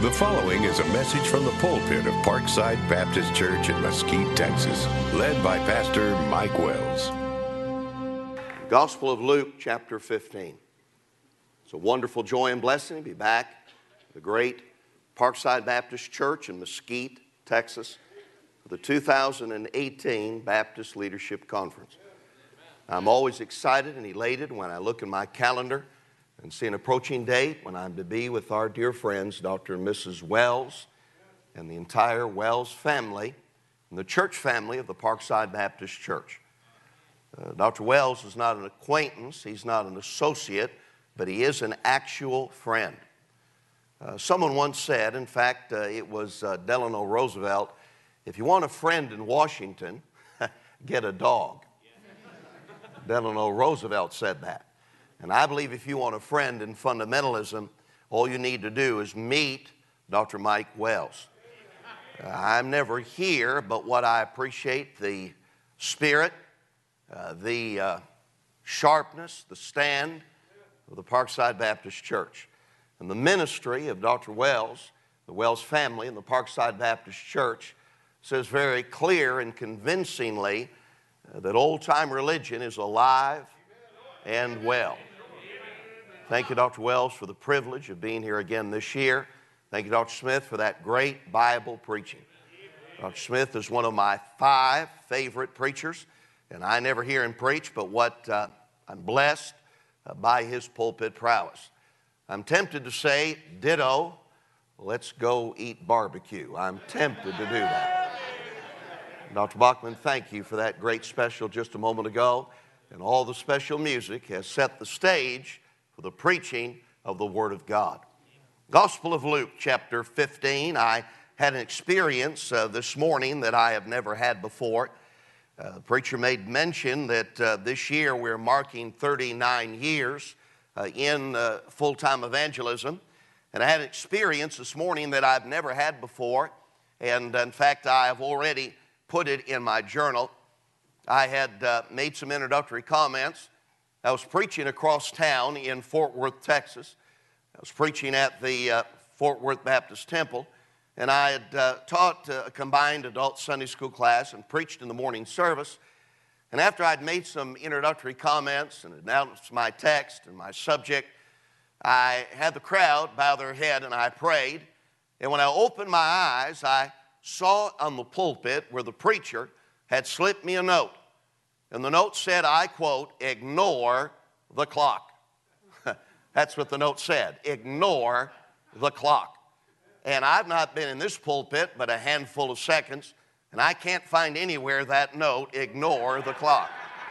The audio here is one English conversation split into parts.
The following is a message from the pulpit of Parkside Baptist Church in Mesquite, Texas, led by Pastor Mike Wells. Gospel of Luke, chapter 15. It's a wonderful joy and blessing to be back at the great Parkside Baptist Church in Mesquite, Texas, for the 2018 Baptist Leadership Conference. I'm always excited and elated when I look in my calendar and see an approaching date when I'm to be with our dear friends, Dr. and Mrs. Wells, and the entire Wells family, and the church family of the Parkside Baptist Church. Dr. Wells is not an acquaintance, he's not an associate, but he is an actual friend. Someone once said, in fact, it was Delano Roosevelt, if you want a friend in Washington, get a dog. Delano Roosevelt said that. And I believe if you want a friend in fundamentalism, all you need to do is meet Dr. Mike Wells. I'm never here, but what I appreciate, the spirit, the sharpness, the stand of the Parkside Baptist Church. And the ministry of Dr. Wells, the Wells family, and the Parkside Baptist Church says very clear and convincingly that old-time religion is alive and well. Thank you, Dr. Wells, for the privilege of being here again this year. Thank you, Dr. Smith, for that great Bible preaching. Dr. Smith is one of my 5 favorite preachers, and I never hear him preach, but I'm blessed by his pulpit prowess. I'm tempted to say, ditto, let's go eat barbecue. I'm tempted to do that. Dr. Bachman, thank you for that great special just a moment ago, and all the special music has set the stage for the preaching of the Word of God. Gospel of Luke, chapter 15. I had an experience this morning that I have never had before. The preacher made mention that this year we're marking 39 years in full-time evangelism. And I had an experience this morning that I've never had before. And in fact, I have already put it in my journal. I had made some introductory comments. I was preaching across town in Fort Worth, Texas. I was preaching at the Fort Worth Baptist Temple, and I had taught a combined adult Sunday school class and preached in the morning service. And after I'd made some introductory comments and announced my text and my subject, I had the crowd bow their head and I prayed. And when I opened my eyes, I saw on the pulpit where the preacher had slipped me a note. And the note said, I quote, ignore the clock. That's what the note said, ignore the clock. And I've not been in this pulpit but a handful of seconds, and I can't find anywhere that note, ignore the clock.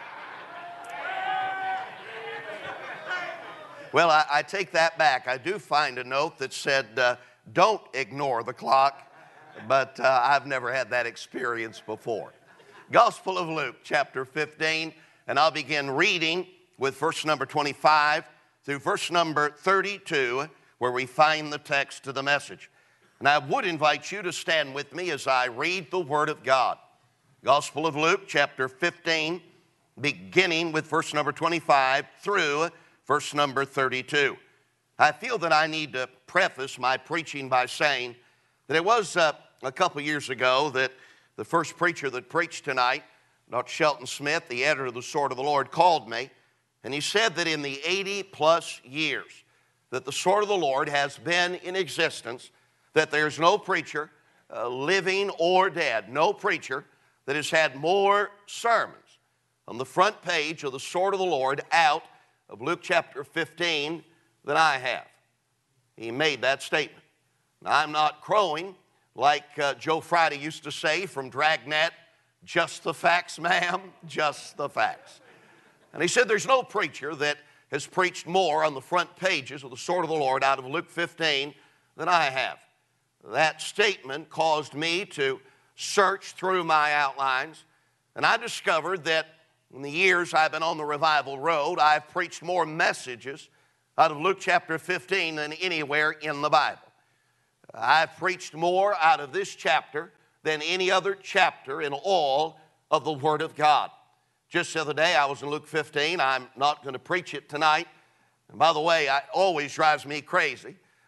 Well, I take that back. I do find a note that said, don't ignore the clock, but I've never had that experience before. Gospel of Luke, chapter 15, and I'll begin reading with verse number 25 through verse number 32, where we find the text of the message. And I would invite you to stand with me as I read the Word of God. Gospel of Luke, chapter 15, beginning with verse number 25 through verse number 32. I feel that I need to preface my preaching by saying that it was a couple years ago that the first preacher that preached tonight, Dr. Shelton Smith, the editor of the Sword of the Lord, called me, and he said that in the 80-plus years that the Sword of the Lord has been in existence, that there's no preacher, living or dead, no preacher that has had more sermons on the front page of the Sword of the Lord out of Luke chapter 15 than I have. He made that statement. Now, I'm not crowing like Joe Friday used to say from Dragnet, just the facts, ma'am, just the facts. And he said there's no preacher that has preached more on the front pages of the Sword of the Lord out of Luke 15 than I have. That statement caused me to search through my outlines, and I discovered that in the years I've been on the revival road, I've preached more messages out of Luke chapter 15 than anywhere in the Bible. I've preached more out of this chapter than any other chapter in all of the Word of God. Just the other day, I was in Luke 15. I'm not going to preach it tonight. And by the way, it always drives me crazy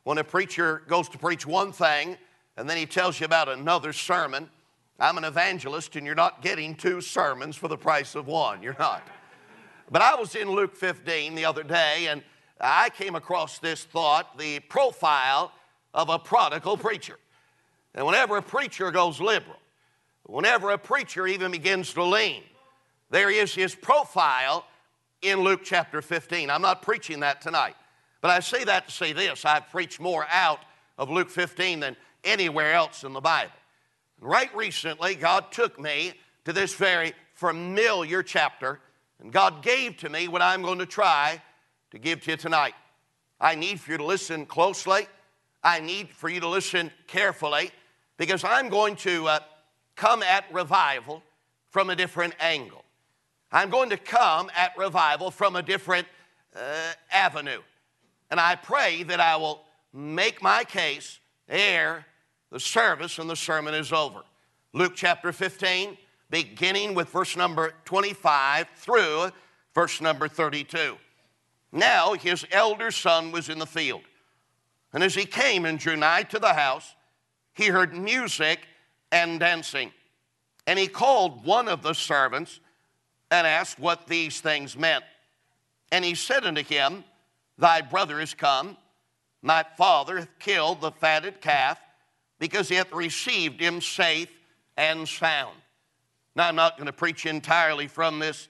when a preacher goes to preach one thing and then he tells you about another sermon. I'm an evangelist, and you're not getting two sermons for the price of one. You're not. But I was in Luke 15 the other day, and I came across this thought, the profile of a prodigal preacher. And whenever a preacher goes liberal, whenever a preacher even begins to lean, there is his profile in Luke chapter 15. I'm not preaching that tonight, but I say that to say this. I've preached more out of Luke 15 than anywhere else in the Bible. Right recently, God took me to this very familiar chapter, and God gave to me what I'm going to try to give to you tonight. I need for you to listen closely. I need for you to listen carefully, because I'm going to come at revival from a different angle. I'm going to come at revival from a different avenue. And I pray that I will make my case ere the service and the sermon is over. Luke chapter 15, beginning with verse number 25 through verse number 32. Now his elder son was in the field, and as he came and drew nigh to the house, he heard music and dancing. And he called one of the servants and asked what these things meant. And he said unto him, Thy brother is come, my father hath killed the fatted calf, because he hath received him safe and sound. Now, I'm not going to preach entirely from this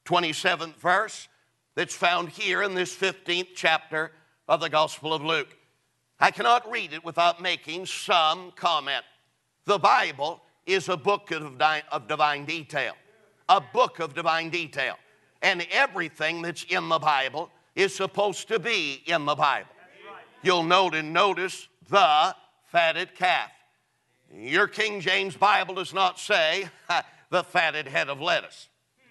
27th verse that's found here in this 15th chapter of the Gospel of Luke. I cannot read it without making some comment. The Bible is a book of divine detail, a book of divine detail. And everything that's in the Bible is supposed to be in the Bible. You'll notice the fatted calf. Your King James Bible does not say the fatted head of lettuce.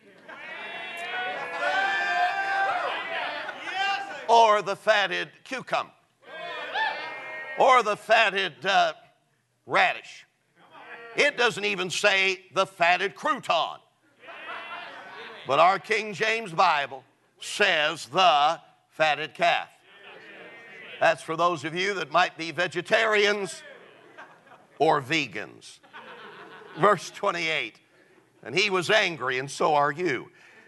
Or the fatted cucumber. Or the fatted radish. It doesn't even say the fatted crouton. But our King James Bible says the fatted calf. That's for those of you that might be vegetarians or vegans. Verse 28, and he was angry, and so are you,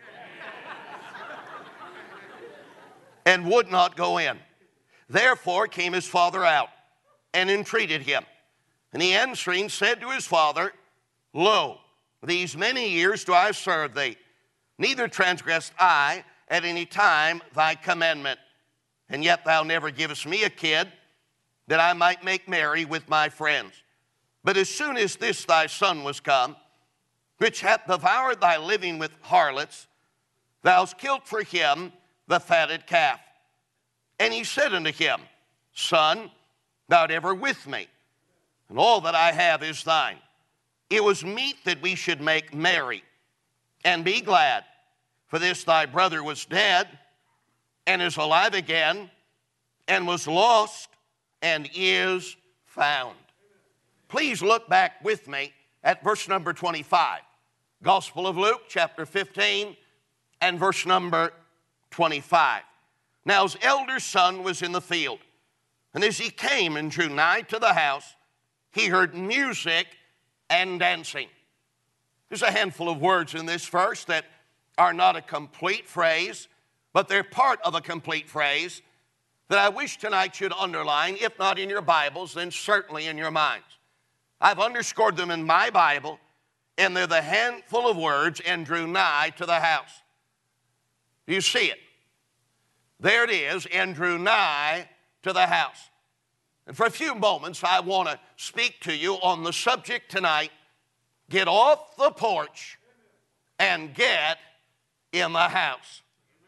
and would not go in. Therefore came his father out and entreated him. And he answering said to his father, Lo, these many years do I serve thee, neither transgressed I at any time thy commandment. And yet thou never givest me a kid, that I might make merry with my friends. But as soon as this thy son was come, which hath devoured thy living with harlots, thou hast killed for him the fatted calf. And he said unto him, Son, thou art ever with me, and all that I have is thine. It was meet that we should make merry and be glad, for this thy brother was dead, and is alive again, and was lost, and is found. Please look back with me at verse number 25. Gospel of Luke, chapter 15, and verse number 25. Now his elder son was in the field, and as he came and drew nigh to the house, he heard music and dancing. There's a handful of words in this verse that are not a complete phrase, but they're part of a complete phrase that I wish tonight you'd underline, if not in your Bibles, then certainly in your minds. I've underscored them in my Bible, and they're the handful of words, and drew nigh to the house. Do you see it? There it is, and drew nigh to the house. And for a few moments, I want to speak to you on the subject tonight, get off the porch and get in the house.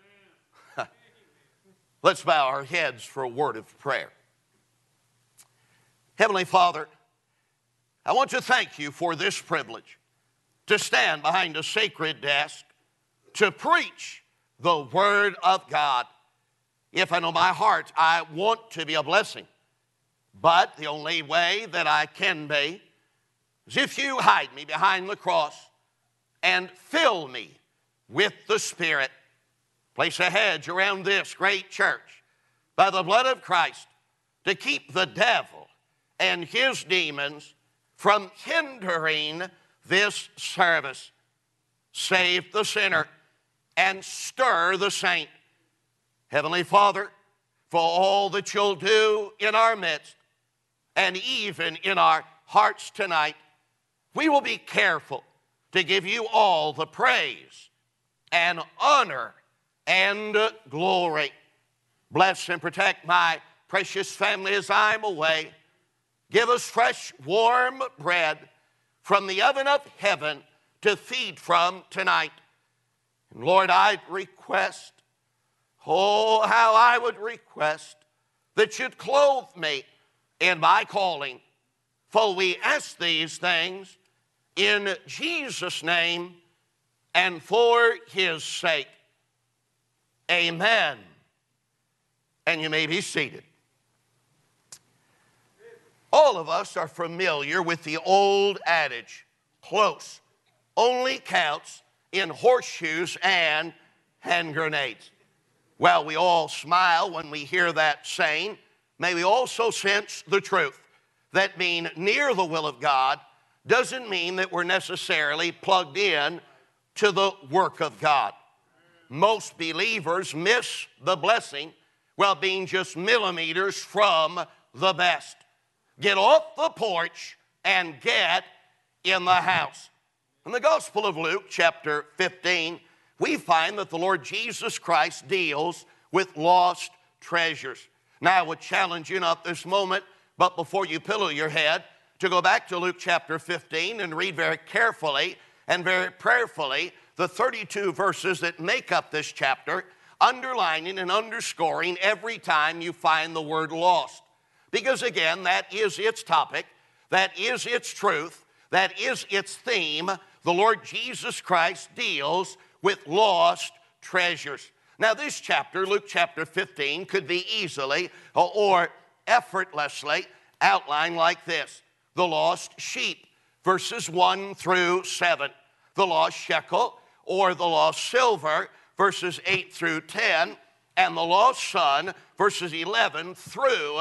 Let's bow our heads for a word of prayer. Heavenly Father, I want to thank you for this privilege to stand behind a sacred desk to preach the Word of God. If I know my heart, I want to be a blessing. But the only way that I can be is if you hide me behind the cross and fill me with the Spirit. Place a hedge around this great church by the blood of Christ. to keep the devil and his demons from hindering this service. Save the sinner and stir the saint. Heavenly Father, for all that you'll do in our midst and even in our hearts tonight, we will be careful to give you all the praise and honor and glory. Bless and protect my precious family as I'm away. Give us fresh, warm bread from the oven of heaven to feed from tonight. And Lord, I'd request, oh, how I would request that you'd clothe me in my calling. For we ask these things in Jesus' name and for his sake. Amen. And you may be seated. All of us are familiar with the old adage, close only counts in horseshoes and hand grenades. Well, we all smile when we hear that saying. May we also sense the truth that being near the will of God doesn't mean that we're necessarily plugged in to the work of God. Most believers miss the blessing while being just millimeters from the best. Get off the porch and get in the house. In the Gospel of Luke, chapter 15, we find that the Lord Jesus Christ deals with lost treasures. Now, I would challenge you, not this moment, but before you pillow your head, to go back to Luke chapter 15 and read very carefully and very prayerfully the 32 verses that make up this chapter, underlining and underscoring every time you find the word lost. Because again, that is its topic, that is its truth, that is its theme. The Lord Jesus Christ deals with lost treasures. Now this chapter, Luke chapter 15, could be easily or effortlessly outlined like this. The lost sheep, verses 1 through 7. The lost shekel or the lost silver, verses 8 through 10. And the lost son, verses 11 through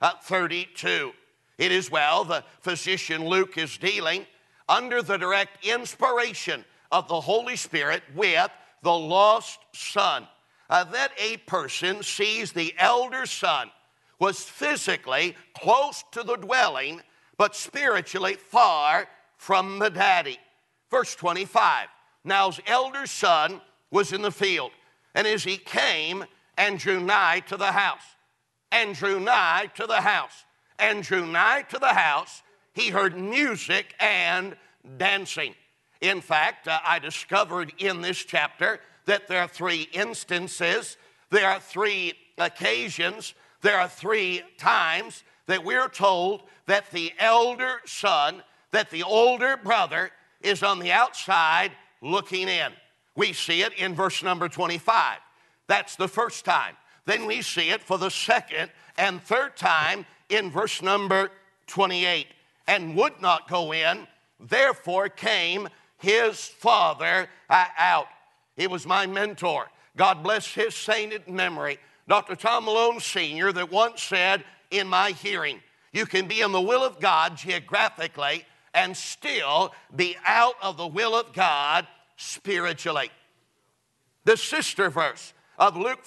32. It is well, the physician Luke is dealing under the direct inspiration of the Holy Spirit with the lost son. That a person sees the elder son was physically close to the dwelling, but spiritually far from the daddy. Verse 25, now his elder son was in the field, and as he came and drew nigh to the house, and drew nigh to the house, and drew nigh to the house, he heard music and dancing. In fact, I discovered in this chapter that there are 3 instances, there are 3 occasions, there are 3 times that we're told that the elder son, that the older brother is on the outside looking in. We see it in verse number 25. That's the first time. Then we see it for the second and third time in verse number 28. And would not go in, therefore came his father out. He was my mentor. God bless his sainted memory. Dr. Tom Malone Sr. that once said in my hearing, you can be in the will of God geographically and still be out of the will of God spiritually. The sister verse of Luke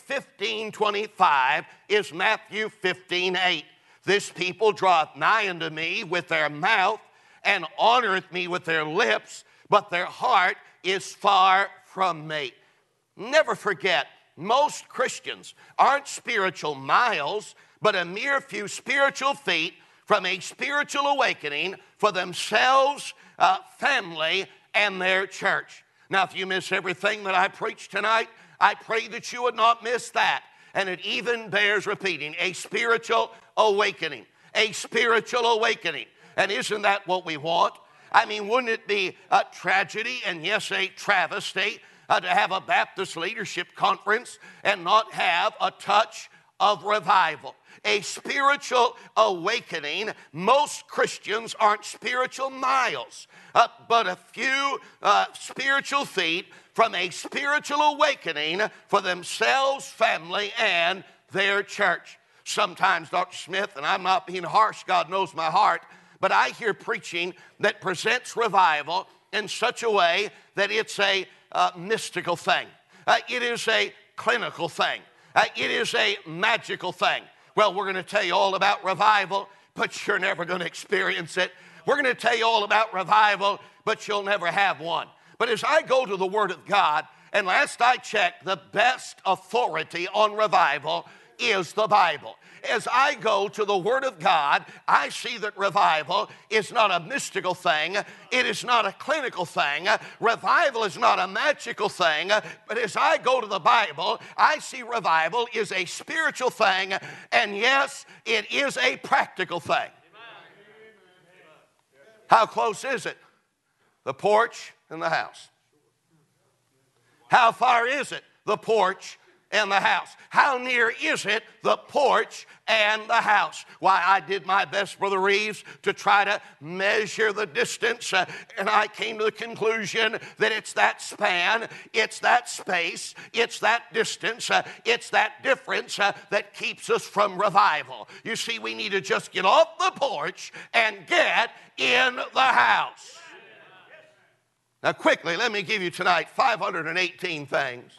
15:25 is Matthew 15:8. This people draweth nigh unto me with their mouth and honoreth me with their lips, but their heart is far from me. Never forget, most Christians aren't spiritual miles, but a mere few spiritual feet from a spiritual awakening for themselves, family, and their church. Now, if you miss everything that I preach tonight, I pray that you would not miss that. And it even bears repeating, a spiritual awakening. A spiritual awakening. And isn't that what we want? I mean, wouldn't it be a tragedy and yes, a travesty to have a Baptist leadership conference and not have a touch of revival? A spiritual awakening. Most Christians aren't spiritual miles, but a few spiritual feet from a spiritual awakening for themselves, family, and their church. sometimes, Dr. Smith, and I'm not being harsh, God knows my heart, but I hear preaching that presents revival in such a way that it's a mystical thing. It is a clinical thing. It is a magical thing. Well, we're going to tell you all about revival, but you're never going to experience it. We're going to tell you all about revival, but you'll never have one. But as I go to the Word of God, and last I checked, the best authority on revival is the Bible. As I go to the Word of God, I see that revival is not a mystical thing. It is not a clinical thing. Revival is not a magical thing. But as I go to the Bible, I see revival is a spiritual thing. And yes, it is a practical thing. How close is it? The porch and the house. How far is it? The porch and the house. How near is it? The porch and the house. Why, I did my best, Brother Reeves, to try to measure the distance, and I came to the conclusion that it's that span, it's that space, it's that distance, it's that difference that keeps us from revival. You see, we need to just get off the porch and get in the house. Now, quickly, let me give you tonight 518 things.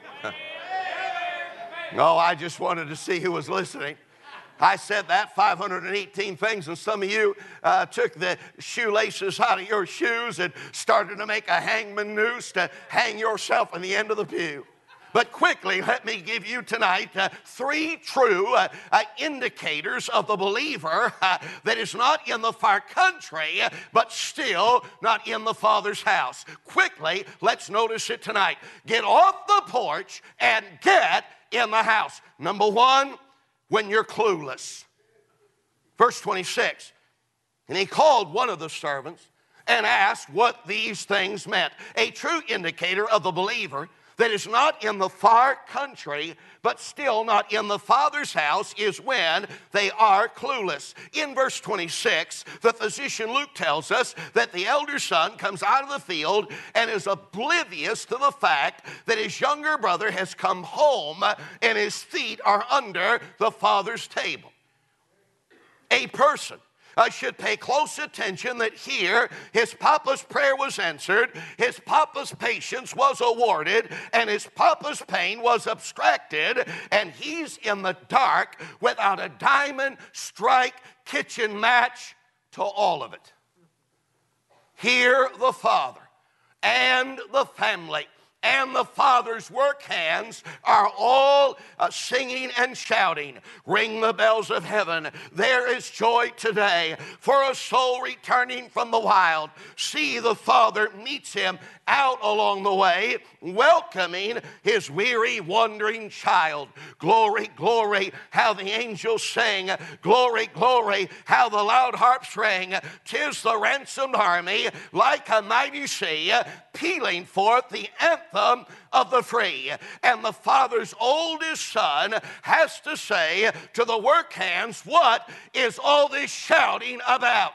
No, I just wanted to see who was listening. I said that 518 things, and some of you took the shoelaces out of your shoes and started to make a hangman noose to hang yourself on the end of the pew. But quickly, let me give you tonight three true indicators of the believer that is not in the far country, but still not in the Father's house. Quickly, let's notice it tonight. Get off the porch and get in the house. Number one, when you're clueless. Verse 26, and he called one of the servants and asked what these things meant. A true indicator of the believer that is not in the far country, but still not in the Father's house, is when they are clueless. In verse 26, the physician Luke tells us that the elder son comes out of the field and is oblivious to the fact that his younger brother has come home and his feet are under the Father's table. A person should pay close attention that here his papa's prayer was answered, his papa's patience was awarded, and his papa's pain was abstracted, and he's in the dark without a diamond strike kitchen match to all of it. Here the Father and the family and the Father's work hands are all singing and shouting. Ring the bells of heaven. There is joy today for a soul returning from the wild. See, the Father meets him out along the way, welcoming his weary, wandering child. Glory, glory, how the angels sing. Glory, glory, how the loud harps ring. 'Tis the ransomed army, like a mighty sea, pealing forth the anthem of the free. And the Father's oldest son has to say to the work hands, what is all this shouting about?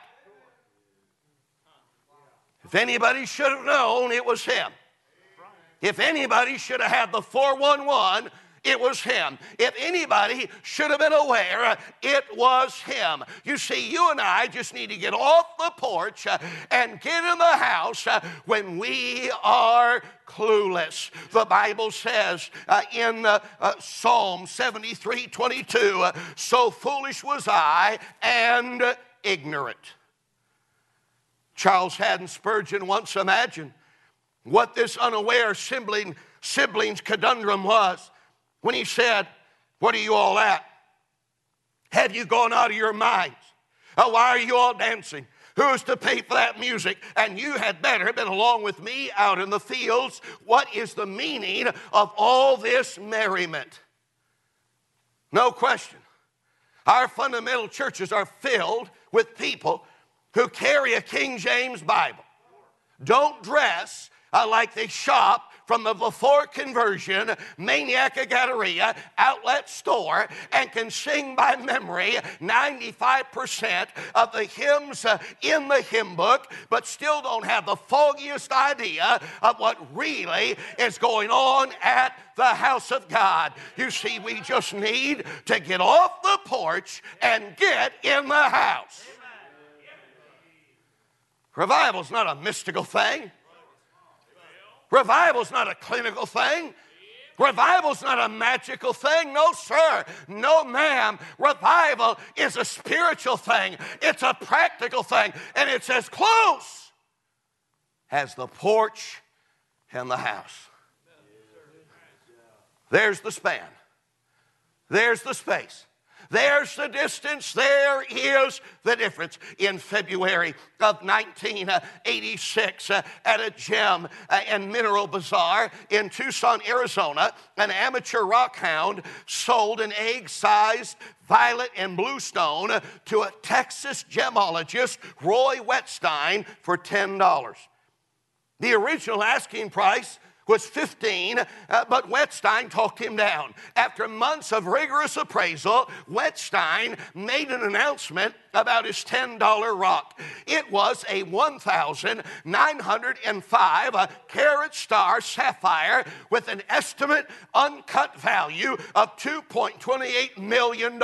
If anybody should have known, it was him. If anybody should have had the 411, it was him. If anybody should have been aware, it was him. You see, you and I just need to get off the porch and get in the house when we are clueless. The Bible says in Psalm 73:22, so foolish was I and ignorant. Charles Haddon Spurgeon once imagined what this unaware siblings conundrum was when he said, what are you all at? Have you gone out of your minds? Why are you all dancing? Who's to pay for that music? And you had better have been along with me out in the fields. What is the meaning of all this merriment? No question. Our fundamental churches are filled with people who carry a King James Bible, don't dress like they shop from the before conversion Maniac of Galleria outlet store and can sing by memory 95% of the hymns in the hymn book, but still don't have the foggiest idea of what really is going on at the house of God. You see, we just need to get off the porch and get in the house. Revival's not a mystical thing. Revival's not a clinical thing. Revival's not a magical thing. No, sir. No, ma'am. Revival is a spiritual thing. It's a practical thing. And it's as close as the porch and the house. There's the span. There's the space. There's the distance. There is the difference. In February of 1986, at a gem and mineral bazaar in Tucson, Arizona, an amateur rock hound sold an egg-sized violet and blue stone to a Texas gemologist, Roy Wetstein, for $10. The original asking price was $15, but Wetstein talked him down. After months of rigorous appraisal, Wetstein made an announcement about his $10 rock. It was a 1,905 carat star sapphire with an estimate uncut value of $2.28 million.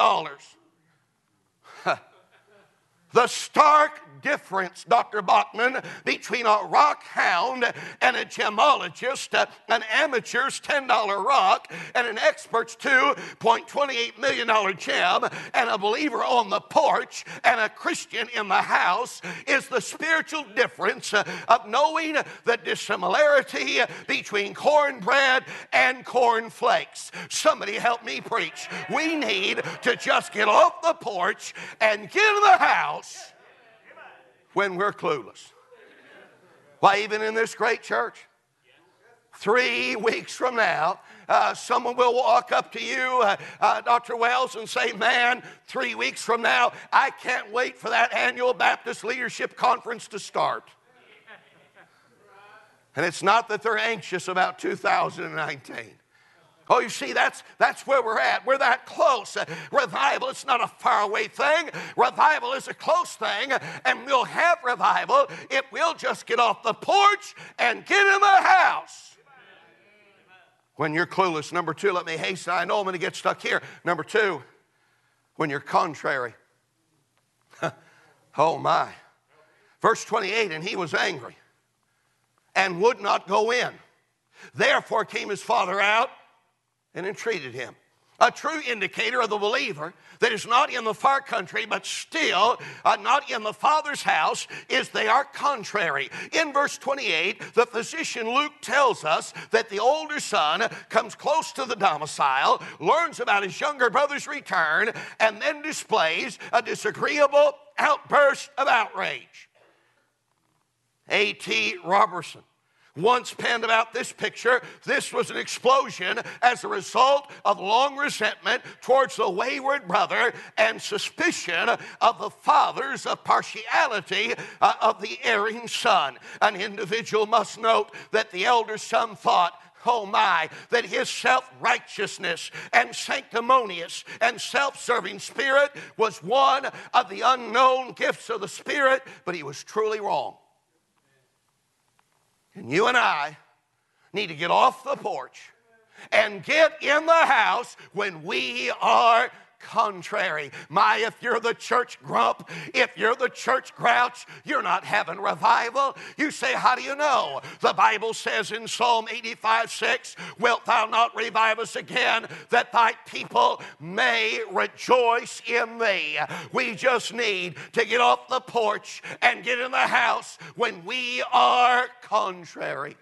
The stark difference, Dr. Bachman, between a rock hound and a gemologist, an amateur's $10 rock and an expert's $2.28 million gem, and a believer on the porch and a Christian in the house, is the spiritual difference of knowing the dissimilarity between cornbread and cornflakes. Somebody help me preach. We need to just get off the porch and get in the house when we're clueless. Why, even in this great church, 3 weeks from now, someone will walk up to you, Dr. Wells, and say, man, 3 weeks from now, I can't wait for that annual Baptist Leadership Conference to start. And it's not that they're anxious about 2019. Oh, you see, that's where we're at. We're that close. Revival, it's not a faraway thing. Revival is a close thing, and we'll have revival if we'll just get off the porch and get in the house. When you're clueless. Number two, let me hasten. I know I'm going to get stuck here. Number two, when you're contrary. Oh, my. Verse 28, and he was angry and would not go in. Therefore came his father out and entreated him. A true indicator of the believer that is not in the far country but still not in the Father's house is they are contrary. In verse 28, the physician Luke tells us that the older son comes close to the domicile, learns about his younger brother's return, and then displays a disagreeable outburst of outrage. A.T. Robertson once penned about this picture. This was an explosion as a result of long resentment towards the wayward brother and suspicion of the father's partiality of the erring son. An individual must note that the elder son thought, oh my, that his self-righteousness and sanctimonious and self-serving spirit was one of the unknown gifts of the Spirit, but he was truly wrong. And you and I need to get off the porch and get in the house when we are contrary. My, if you're the church grump, if you're the church grouch, you're not having revival. You say, how do you know? The Bible says in Psalm 85:6, wilt thou not revive us again, that thy people may rejoice in thee? We just need to get off the porch and get in the house when we are contrary.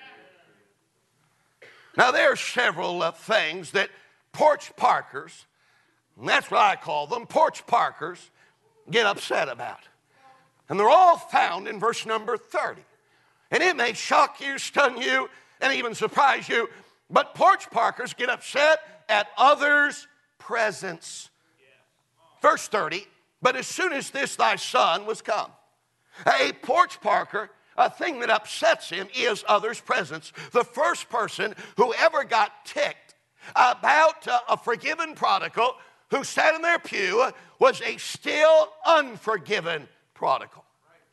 Now, there are several things that porch parkers, and that's what I call them, porch parkers, get upset about. And they're all found in verse number 30. And it may shock you, stun you, and even surprise you, but porch parkers get upset at others' presence. Verse 30, but as soon as this thy son was come. A porch parker thing that upsets him is others' presence. The first person who ever got ticked about a forgiven prodigal who sat in their pew was a still unforgiven prodigal.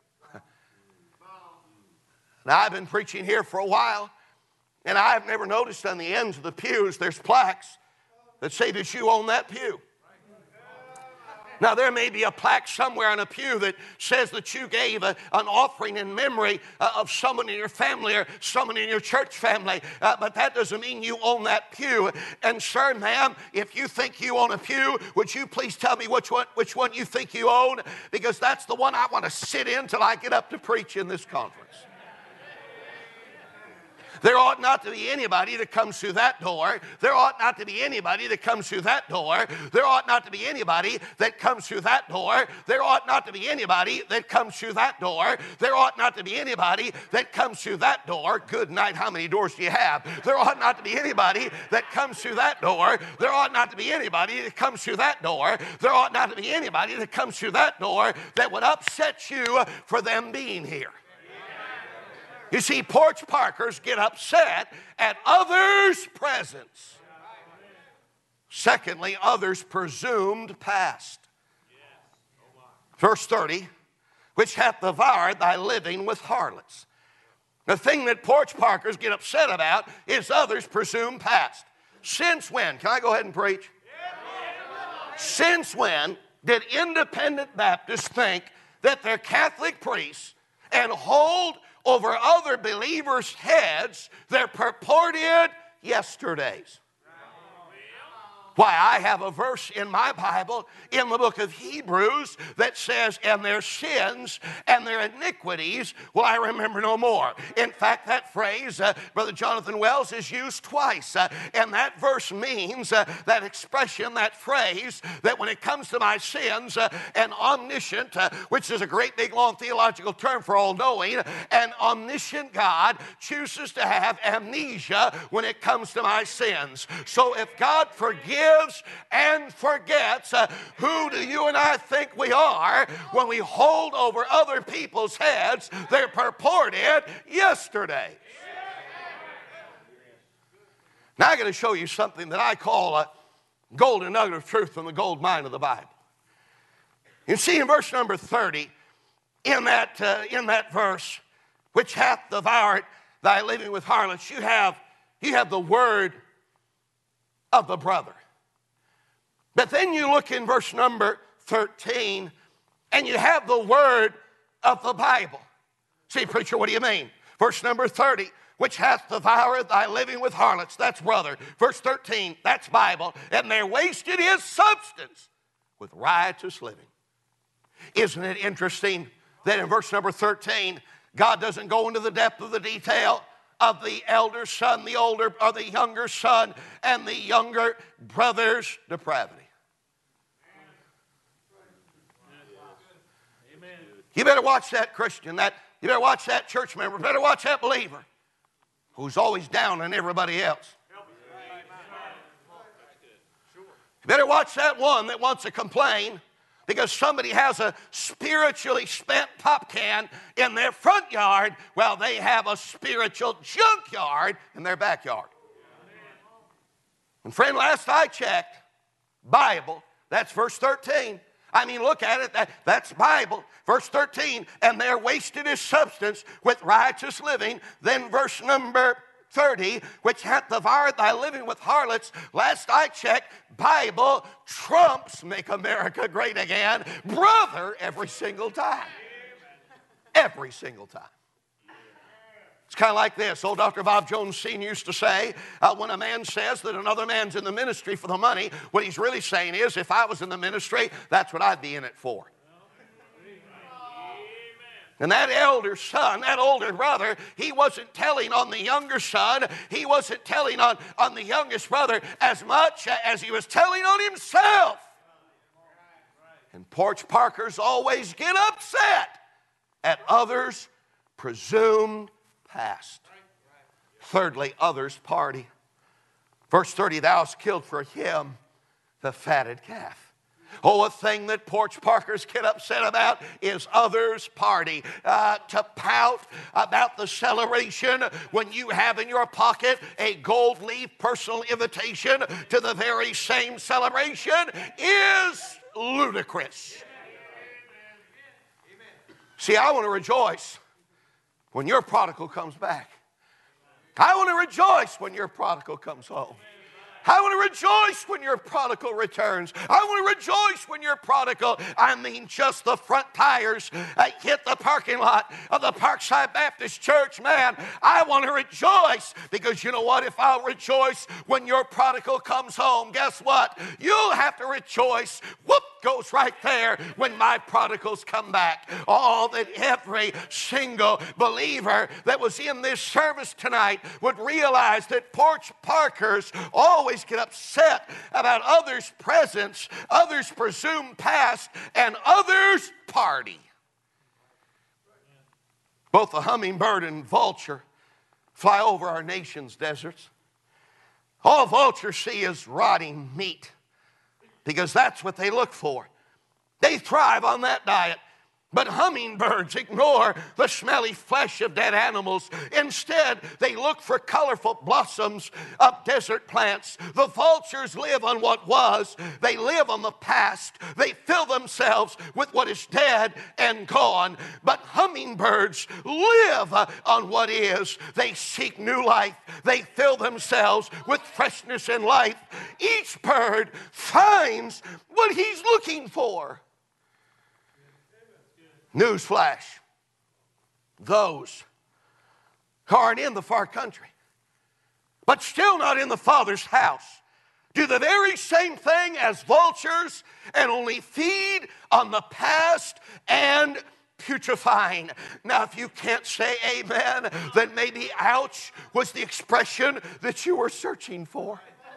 Now, I've been preaching here for a while, and I've never noticed on the ends of the pews there's plaques that say that you own that pew. Now, there may be a plaque somewhere on a pew that says that you gave an offering in memory of someone in your family or someone in your church family, but that doesn't mean you own that pew. And sir, ma'am, if you think you own a pew, would you please tell me which one you think you own? Because that's the one I want to sit in till I get up to preach in this conference. There ought not to be anybody that comes through that door. There ought not to be anybody that comes through that door. There ought not to be anybody that comes through that door. There ought not to be anybody that comes through that door. There ought not to be anybody that comes through that door. Good night, how many doors do you have? There ought not to be anybody that comes through that door. There ought not to be anybody that comes through that door. There ought not to be anybody that comes through that door that would upset you for them being here. You see, porch parkers get upset at others' presence. Secondly, others' presumed past. Verse 30, which hath devoured thy living with harlots. The thing that porch parkers get upset about is others' presumed past. Since when? Can I go ahead and preach? Since when did independent Baptists think that they're Catholic priests and hold over other believers' heads their purported yesterdays? Why, I have a verse in my Bible in the book of Hebrews that says, and their sins and their iniquities will I remember no more. In fact, that phrase, Brother Jonathan Wells, is used twice. And that verse means, that expression, that phrase, that when it comes to my sins, an omniscient, which is a great big long theological term for all-knowing, an omniscient God chooses to have amnesia when it comes to my sins. So if God forgives and forgets, who do you and I think we are when we hold over other people's heads their purported yesterday? Now I'm going to show you something that I call a golden nugget of truth from the gold mine of the Bible. You see in verse number 30, in that verse, which hath devoured thy living with harlots, you have the word of the brother. But then you look in verse number 13, and you have the word of the Bible. See, preacher, what do you mean? Verse number 30, which hath devoured thy living with harlots, that's brother. Verse 13, that's Bible. And there wasted his substance with riotous living. Isn't it interesting that in verse number 13, God doesn't go into the depth of the detail of the elder son, the older or the younger son, and the younger brother's depravity? You better watch that Christian, you better watch that church member, better watch that believer who's always down on everybody else. You better watch that one that wants to complain because somebody has a spiritually spent pop can in their front yard while they have a spiritual junkyard in their backyard. And friend, last I checked, Bible, that's verse 13. I mean, look at it, that's Bible. Verse 13, and there wasted his substance with riotous living. Then verse number 30, which hath devoured thy living with harlots. Last I checked, Bible trumps Make America Great Again, brother, every single time. Every single time. It's kind of like this. Old Dr. Bob Jones Sr. used to say, when a man says that another man's in the ministry for the money, what he's really saying is, if I was in the ministry, that's what I'd be in it for. And that elder son, that older brother, he wasn't telling on the younger son. He wasn't telling on the youngest brother as much as he was telling on himself. And porch parkers always get upset at others' presumed past. Thirdly, others' party. Verse 30, thou hast killed for him the fatted calf. Oh, a thing that porch parkers get upset about is others' party. To pout about the celebration when you have in your pocket a gold leaf personal invitation to the very same celebration is ludicrous. See, I want to rejoice when your prodigal comes back. I want to rejoice when your prodigal comes home. I want to rejoice when your prodigal returns. I want to rejoice when your prodigal, just the front tires hit the parking lot of the Parkside Baptist Church. Man, I want to rejoice because you know what? If I'll rejoice when your prodigal comes home, guess what? You'll have to rejoice. Whoop goes right there when my prodigals come back. All that every single believer that was in this service tonight would realize that porch parkers always get upset about others' presence, others' presumed past, and others' party. Both the hummingbird and vulture fly over our nation's deserts. All vultures see is rotting meat because that's what they look for. They thrive on that diet. But hummingbirds ignore the smelly flesh of dead animals. Instead, they look for colorful blossoms of desert plants. The vultures live on what was. They live on the past. They fill themselves with what is dead and gone. But hummingbirds live on what is. They seek new life. They fill themselves with freshness and life. Each bird finds what he's looking for. Newsflash, those who aren't in the far country, but still not in the Father's house, do the very same thing as vultures and only feed on the past and putrefying. Now, if you can't say amen, then maybe ouch was the expression that you were searching for.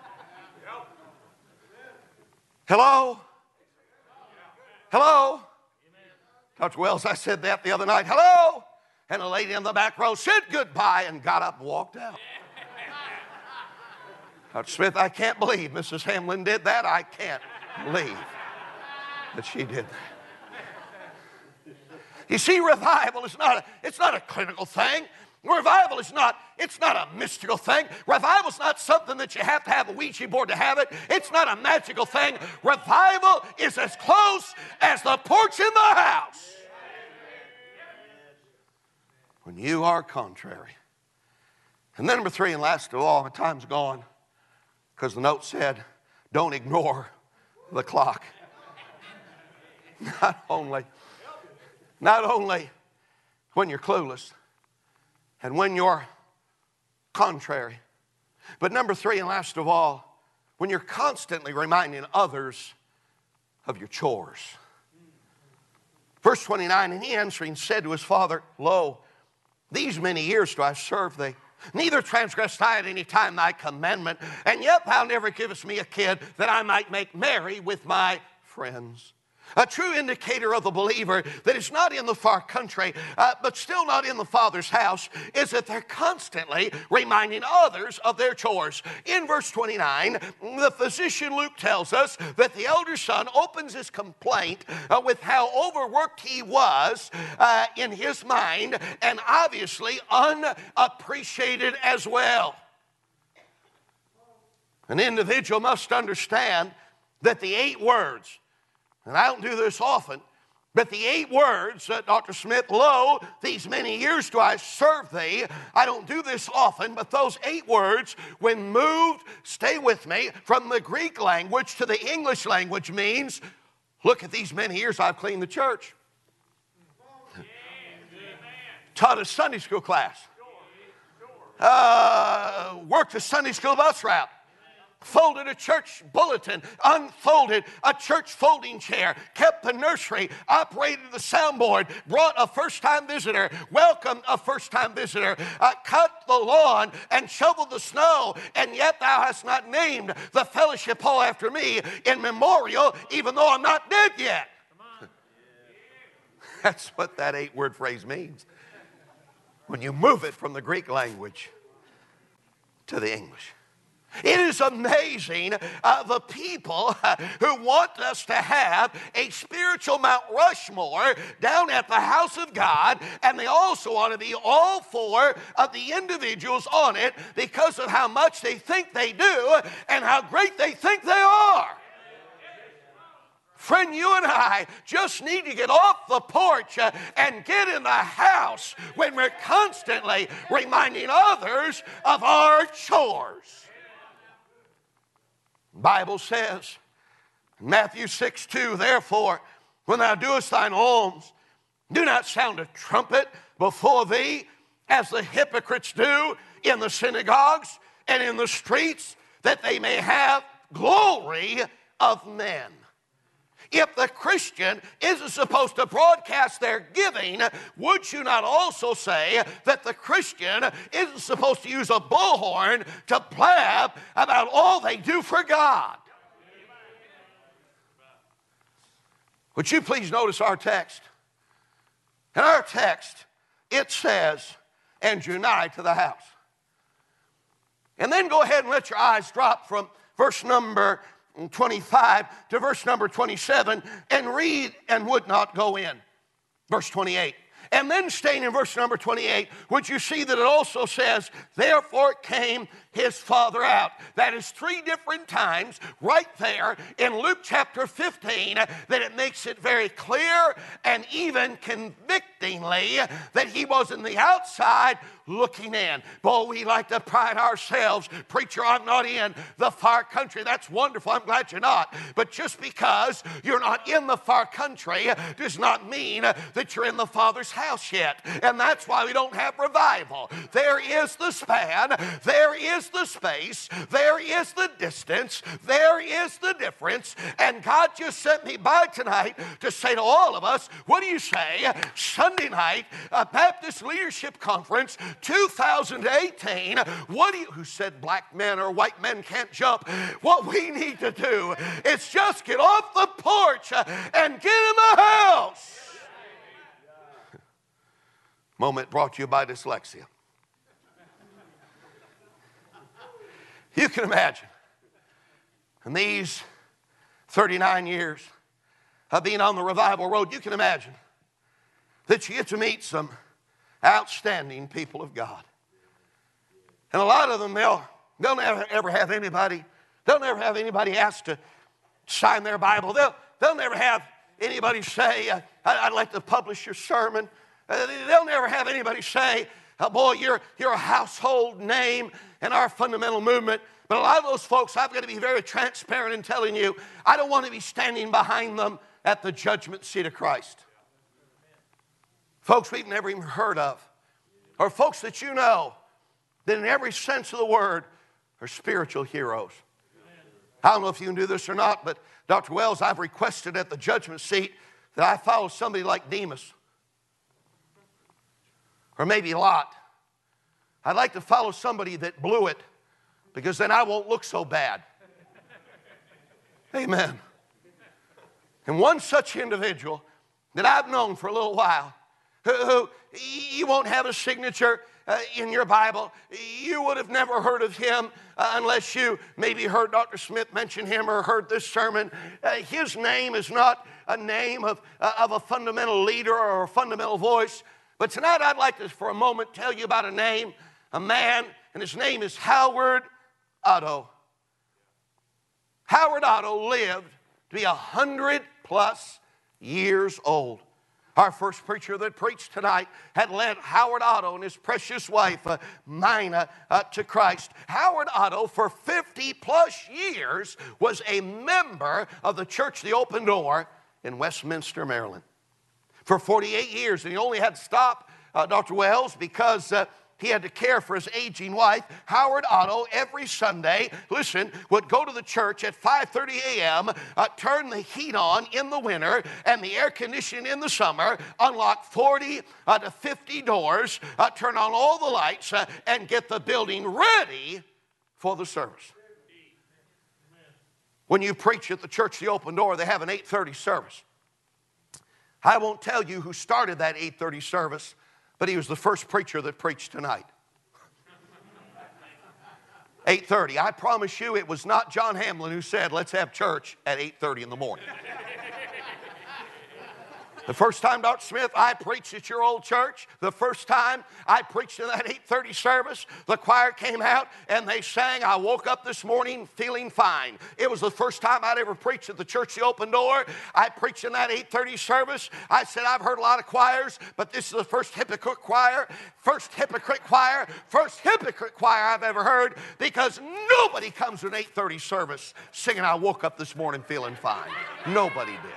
Hello? Hello? Dr. Wells, I said that the other night. Hello? And a lady in the back row said goodbye and got up and walked out. Dr. Smith, I can't believe Mrs. Hamlin did that. I can't believe that she did that. You see, revival is it's not a clinical thing. Revival is it's not a mystical thing. Revival is not something that you have to have a Ouija board to have it. It's not a magical thing. Revival is as close as the porch in the house. When you are contrary. And then number 3, and last of all, my time's gone, because the note said, don't ignore the clock. Not only when you're clueless, and when you're contrary. But number 3, and last of all, when you're constantly reminding others of your chores. Verse 29, and he answering said to his father, Lo, these many years do I serve thee. Neither transgressed I at any time thy commandment, and yet thou never givest me a kid that I might make merry with my friends. A true indicator of the believer that is not in the far country, but still not in the Father's house, is that they're constantly reminding others of their chores. In verse 29, the physician Luke tells us that the elder son opens his complaint with how overworked he was in his mind, and obviously unappreciated as well. An individual must understand that the 8 words, and I don't do this often, but the 8 words, Dr. Smith, lo, these many years do I serve thee. I don't do this often, but those 8 words, when moved, stay with me, from the Greek language to the English language means, look at these many years I've cleaned the church. Taught a Sunday school class. Worked a Sunday school bus route. Folded a church bulletin, unfolded a church folding chair, kept the nursery, operated the soundboard, brought a first-time visitor, welcomed a first-time visitor, cut the lawn and shoveled the snow, and yet thou hast not named the fellowship hall after me in memorial, even though I'm not dead yet. That's what that 8-word phrase means. When you move it from the Greek language to the English. It is amazing the people who want us to have a spiritual Mount Rushmore down at the house of God, and they also want to be all four of the individuals on it because of how much they think they do and how great they think they are. Friend, you and I just need to get off the porch and get in the house when we're constantly reminding others of our chores. The Bible says, Matthew 6:2, therefore, when thou doest thine alms, do not sound a trumpet before thee, as the hypocrites do in the synagogues and in the streets, that they may have glory of men. If the Christian isn't supposed to broadcast their giving, would you not also say that the Christian isn't supposed to use a bullhorn to blab about all they do for God? Would you please notice our text? In our text, it says, and drew nigh to the house. And then go ahead and let your eyes drop from verse number 25 to verse number 27 and read and would not go in. Verse 28. And then staying in verse number 28, would you see that it also says, therefore came his father out. That is 3 different times right there in Luke chapter 15 that it makes it very clear and even convictingly that he was in the outside looking in. Boy, we like to pride ourselves, preacher, I'm not in the far country. That's wonderful. I'm glad you're not. But just because you're not in the far country does not mean that you're in the Father's house yet. And that's why we don't have revival. There is the span. There is the space. There is the distance. There is the difference. And God just sent me by tonight to say to all of us, what do you say? Sunday night, Baptist Leadership Conference 2018. Who said black men or white men can't jump? What we need to do is just get off the porch and get in the house. Moment brought to you by dyslexia. You can imagine, in these 39 years of being on the revival road, you can imagine that you get to meet some outstanding people of God. And a lot of them, they'll never ever have anybody ask to sign their Bible. They'll never have anybody say, I'd like to publish your sermon. They'll never have anybody say, oh boy, you're a household name in our fundamental movement. But a lot of those folks, I've got to be very transparent in telling you, I don't want to be standing behind them at the judgment seat of Christ. Folks we've never even heard of, or folks that you know that in every sense of the word are spiritual heroes. I don't know if you can do this or not, but Dr. Wells, I've requested at the judgment seat that I follow somebody like Demas. Or maybe Lot. I'd like to follow somebody that blew it, because then I won't look so bad. Amen. And one such individual that I've known for a little while, who you won't have a signature in your Bible. You would have never heard of him unless you maybe heard Dr. Smith mention him or heard this sermon. His name is not a name of a fundamental leader or a fundamental voice. But tonight I'd like to, for a moment, tell you about a man, and his name is Howard Otto. Howard Otto lived to be 100+ years old. Our first preacher that preached tonight had led Howard Otto and his precious wife, Mina, to Christ. Howard Otto, for 50+ years, was a member of the Church of the Open Door in Westminster, Maryland. For 48 years, and he only had to stop, Dr. Wells, because he had to care for his aging wife. Howard Otto, every Sunday, listen, would go to the church at 5:30 a.m., turn the heat on in the winter and the air conditioning in the summer, unlock 40 to 50 doors, turn on all the lights, and get the building ready for the service. When you preach at the Church of the Open Door, they have an 8:30 service. I won't tell you who started that 8:30 service, but he was the first preacher that preached tonight. 8:30. I promise you it was not John Hamlin who said, let's have church at 8:30 in the morning. The first time, Dr. Smith, I preached at your old church, the first time I preached in that 8:30 service, the choir came out and they sang, I woke up this morning feeling fine. It was the first time I'd ever preached at the church, the Open Door. I preached in that 8:30 service. I said, I've heard a lot of choirs, but this is the first hypocrite choir I've ever heard, because nobody comes to an 8:30 service singing, I woke up this morning feeling fine. Nobody did.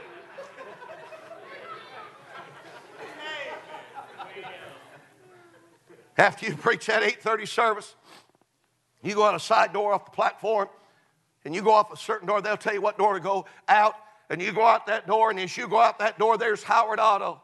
After you preach that 8:30 service, you go out a side door off the platform, and you go off a certain door. They'll tell you what door to go out, and you go out that door, and as you go out that door, there's Howard Otto.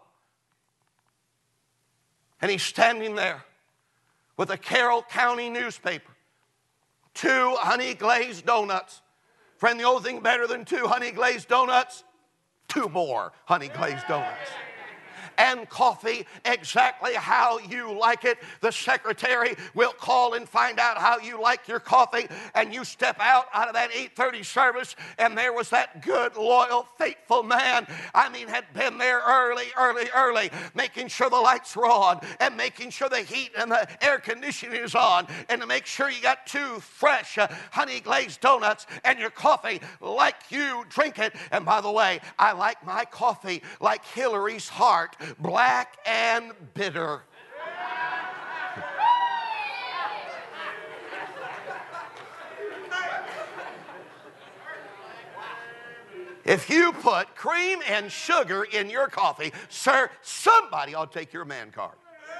And he's standing there with a Carroll County newspaper, 2 honey glazed donuts. Friend, the only thing better than 2 honey glazed donuts, 2 more honey glazed donuts. And coffee exactly how you like it. The secretary will call and find out how you like your coffee, and you step out of that 8:30 service, and there was that good, loyal, faithful man. I mean, had been there early, making sure the lights were on, and making sure the heat and the air conditioning is on, and to make sure you got 2 fresh honey glazed donuts and your coffee like you drink it. And by the way, I like my coffee like Hillary's heart, black and bitter. If you put cream and sugar in your coffee, sir, somebody ought to take your man card.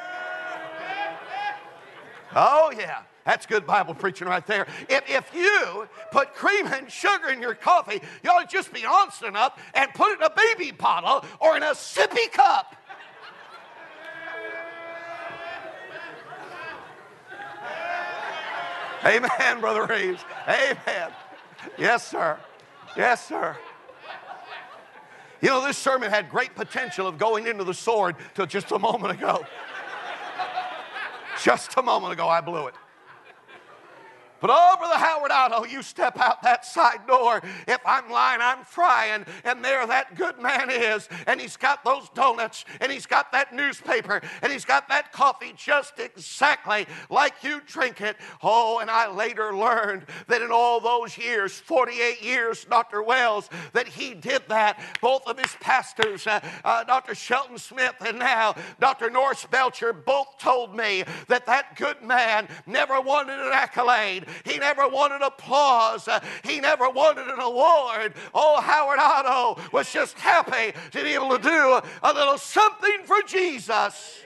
Oh, yeah. That's good Bible preaching right there. If you put cream and sugar in your coffee, you ought to just be honest enough and put it in a baby bottle or in a sippy cup. Amen, Brother Reeves. Amen. Yes, sir. Yes, sir. You know, this sermon had great potential of going into the sword till just a moment ago. Just a moment ago, I blew it. But over the Howard Otto, you step out that side door. If I'm lying, I'm frying. And there that good man is. And he's got those donuts. And he's got that newspaper. And he's got that coffee just exactly like you drink it. Oh, and I later learned that in all those years, 48 years, Dr. Wells, that he did that. Both of his pastors, Dr. Shelton Smith and now Dr. Norris Belcher, both told me that that good man never wanted an accolade. He never wanted applause. He never wanted an award. Oh, Howard Otto was just happy to be able to do a little something for Jesus.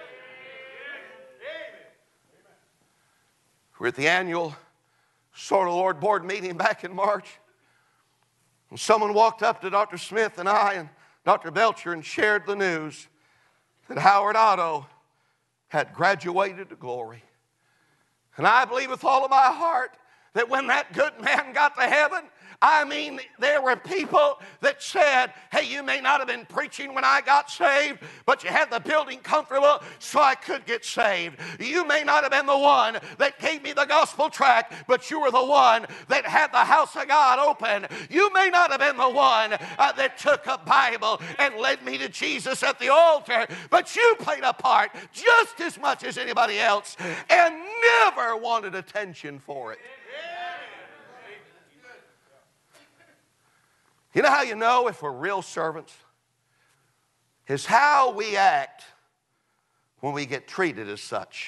We're at the annual Sword of the Lord board meeting back in March. And someone walked up to Dr. Smith and I and Dr. Belcher and shared the news that Howard Otto had graduated to glory. And I believe with all of my heart that when that good man got to heaven, I mean, there were people that said, hey, you may not have been preaching when I got saved, but you had the building comfortable so I could get saved. You may not have been the one that gave me the gospel tract, but you were the one that had the house of God open. You may not have been the one that took a Bible and led me to Jesus at the altar, but you played a part just as much as anybody else and never wanted attention for it. You know how you know if we're real servants? Is how we act when we get treated as such.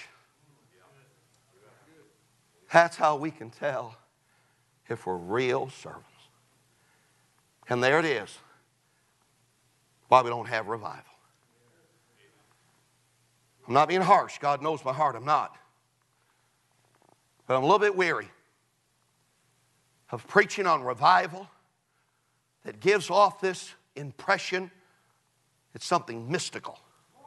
That's how we can tell if we're real servants. And there it is, why we don't have revival. I'm not being harsh. God knows my heart. I'm not. But I'm a little bit weary of preaching on revival that gives off this impression it's something mystical,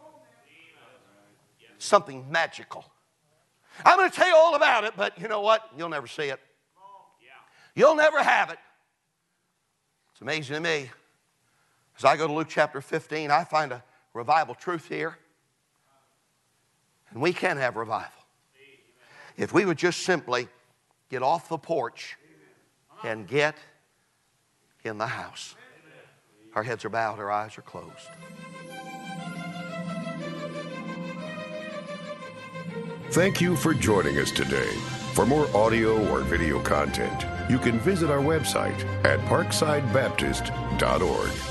something magical. I'm going to tell you all about it, but you know what? You'll never see it. You'll never have it. It's amazing to me. As I go to Luke chapter 15, I find a revival truth here. And we can have revival if we would just simply get off the porch and get in the house. Our heads are bowed, our eyes are closed. Thank you for joining us today. For more audio or video content, you can visit our website at parksidebaptist.org.